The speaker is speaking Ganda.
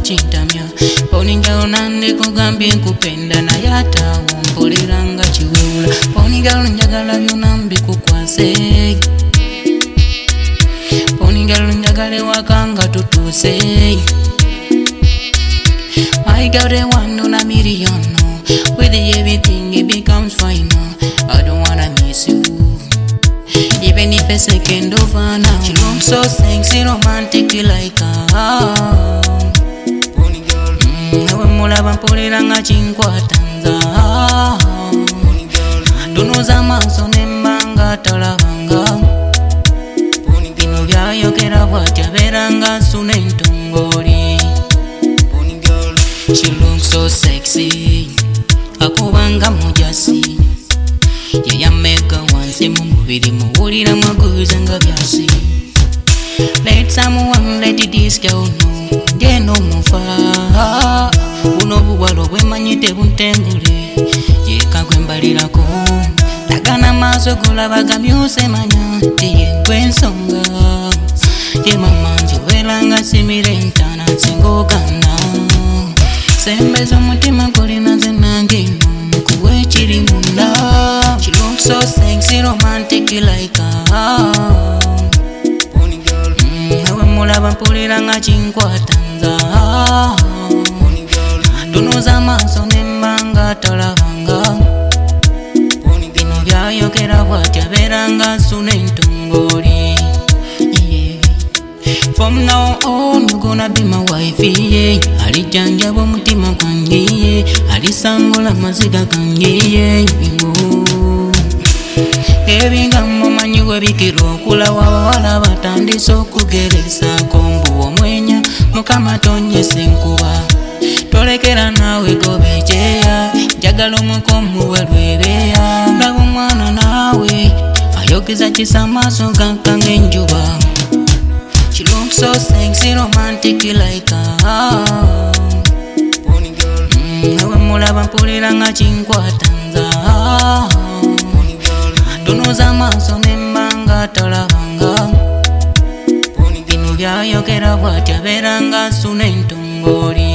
chintamya Ponigalo nande kugambye nkupenda naye atawompolera nga kiwula Ponigalo njagala byonna mbikukwase Ponigalo njagala ewaka nga tutuuse I got a 1 on a million with everything it becomes final I don't wanna miss you even if a second over now You look so sexy romantic like Nawe mulaba mpolera nga chinkwatanza Tunuza amaaso nembanga talabanga Bino byayogera bw'atyo abeera nga nsuna entongoli She looks so sexy akubanga mujasi yeyameka wansi mu mubiri muwulira mwaguza nga byasi Let someone let this girl know ndeno mufa buno buwalo bwemanyite buntengule yeka gwembalirako lagana maaso golabaga myuse manya tiyegwensonga ye mama njowera nga simire ntana nsingogana Sembeza omutima kolina ze nange ino kuwa ekiri munda She looks so sexy romantic like Nawe mulaba mpulira nga chinkwatanza Tunuza amaaso nembanga talabanga Bino byayogera bw'atyo abeera nga nsuna entongoli From now on you gonna be my wife yeah. Alijanjaba omutima gwange yeah. Alisangula maziga gange yeah. Ebigambo manyi webikira okula wabawala batandise okugerezaako mbu omwenya Mukama tonyesa enkuba tolekera naawe gobejeya njagala omukomu we lwebeya Laba omwana naawe ayogeza kisa amaaso gankanga enjuba She looks so sexy, romantic like Nawe mulaba mpulira nga chinkwatanza Tunuza amaaso nembanga talabanga Bino byayogera bw'atyo abeera nga nsuna entongoli